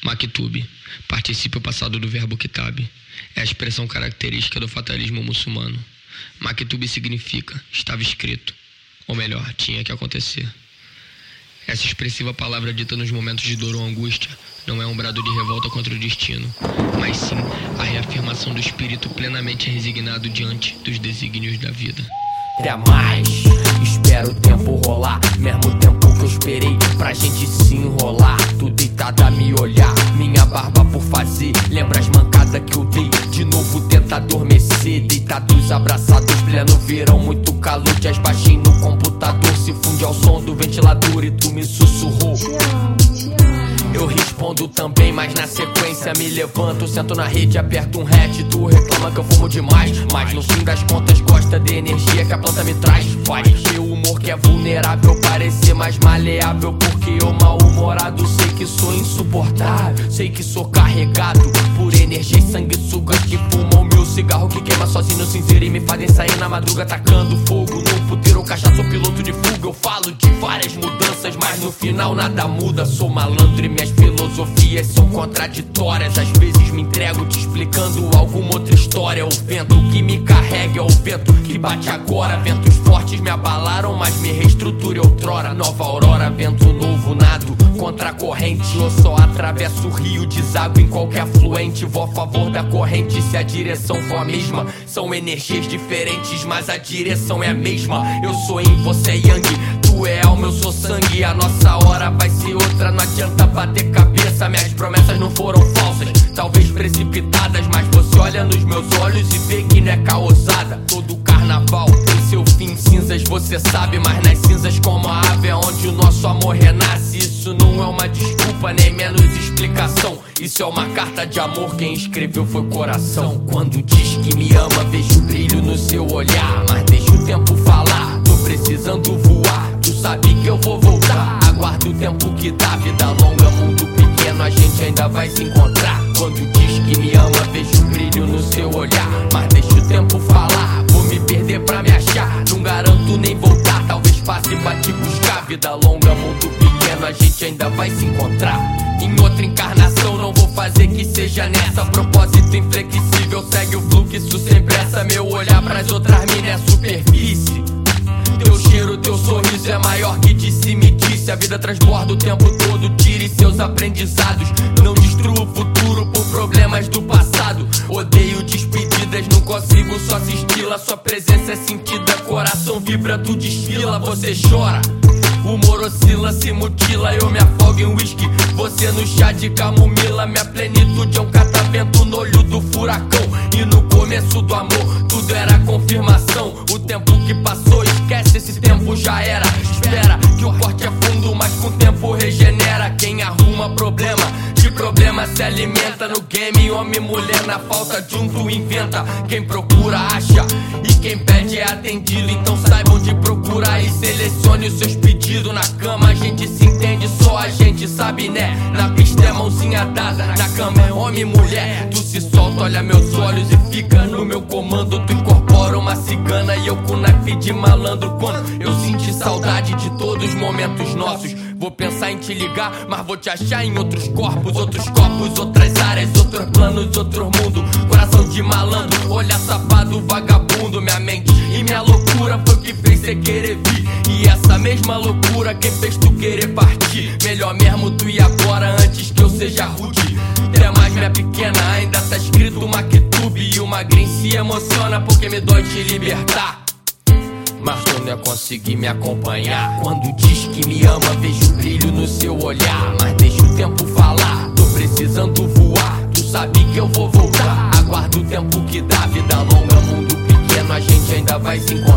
Maktub participa o passado do verbo kitab. É a expressão característica do fatalismo muçulmano. Maktub significa estava escrito, ou melhor, tinha que acontecer. Essa expressiva palavra dita nos momentos de dor ou angústia não é um brado de revolta contra o destino, mas sim a reafirmação do espírito plenamente resignado diante dos desígnios da vida. Até mais, espero o tempo rolar, mesmo tempo que eu esperei pra gente se enrolar. Tu deitada a me olhar, minha barba por fazer, lembra as mancadas que eu dei, de novo tenta adormecer. Deitados, abraçados, pleno verão, muito calor, te baixinho no computador, se funde ao som do ventilador e tu me sussurrou. Eu respondo também, mas na sequência me levanto, sento na rede, aperto um hatch, tu reclama que eu fumo demais, mas no fim das contas gosta de energia que a planta me traz. Faz meu humor que é vulnerável parecer mais maleável, porque eu mal-humorado sei que sou insuportável, sei que sou carregado por energia e sanguessugas que fumam meu cigarro, que queima sozinho no cinzeiro e me fazem sair na madruga tacando fogo no puteiro ou cachaça ou piloto de fuga. Eu falo de várias mudanças, mas no final nada muda, sou malandro e minhas filosofias são contraditórias. Às vezes me entrego te explicando alguma outra história. O vento que me carrega é o vento que bate agora. Ventos fortes me abalaram, mas me reestrutura outrora. Nova aurora, vento novo, nado contra a corrente. Eu só atravesso o rio, deságua em qualquer afluente. Vou a favor da corrente se a direção for a mesma. São energias diferentes, mas a direção é a mesma. Eu sou yin, você é yang, tu é alma, eu sou sangue. A nossa hora vai ser outra, não adianta bater cabeça. Minhas promessas não foram falsas, talvez precipitadas, mas você olha nos meus olhos e vê que não é causada. Todo carnaval tem seu fim, cinzas você sabe, mas nas cinzas como a ave é onde o nosso amor renasce. Isso não é uma desculpa, nem menos explicação, isso é uma carta de amor, quem escreveu foi o coração. Quando diz que me ama, vejo brilho no seu olhar, mas deixa o tempo falar, tô precisando voar, tu sabe que eu vou voltar. Aguardo o tempo que dá, vida longa, mundo pequeno, a gente ainda vai se encontrar. Quando diz que me ama, vejo brilho no seu olhar, mas deixa o tempo falar, vou me perder pra me achar, não garanto nem voltar, talvez passe pra te buscar. Vida longa, mundo pequeno, a gente ainda vai se encontrar. Em outra encarnação não vou fazer que seja nessa, propósito inflexível, segue o fluxo sem pressa. Meu olhar pras outras minas é superfície, teu cheiro, teu sorriso é maior que disse-me-disse. A vida transborda o tempo todo, tire seus aprendizados, não destrua o futuro por problemas do passado. Odeio despedidas, não consigo, só se estila, sua presença é sentida, coração vibra, tu desfila, você chora, o humor oscila, se mutila, eu me afogo em whisky, você no chá de camomila. Minha plenitude é um catavento no olho do furacão, e no começo do amor tudo era confirmação. O tempo que passou, esquece, esse tempo já era. Espera que o corte é fundo, mas com o tempo regenera. Quem arruma problema, de problema se alimenta. No game, homem e mulher, na falta de um tu inventa. Quem procura acha, e quem pede é atendido. Então saiba onde procurar e selecione os seus pedidos. Na cama a gente se entende, só a gente sabe, né? Na pista é mãozinha dada, na cama é homem e mulher. Tu se solta, olha meus olhos e fica no meu comando. Tu incorpora uma cigana e eu com naipe de malandro. Quando eu senti saudade de todos os momentos nossos, vou pensar em te ligar, mas vou te achar em outros corpos, outras áreas, outros planos, outro mundo. Coração de malandro, olhar safado, vagabundo. Minha mente e minha loucura foi o que fez cê querer vir, e essa mesma loucura quem fez tu querer partir. Melhor mesmo tu ir agora antes que eu seja rude. Até mais minha pequena, ainda tá escrito Maktub, e o magrinho se emociona porque me dói te libertar, mas tu não ia conseguir me acompanhar. Quando diz que me ama, vejo brilho no seu olhar, mas deixa o tempo falar, tô precisando voar, tu sabe que eu vou voltar. Aguardo o tempo que dá, vida longa, mundo pequeno, a gente ainda vai se encontrar.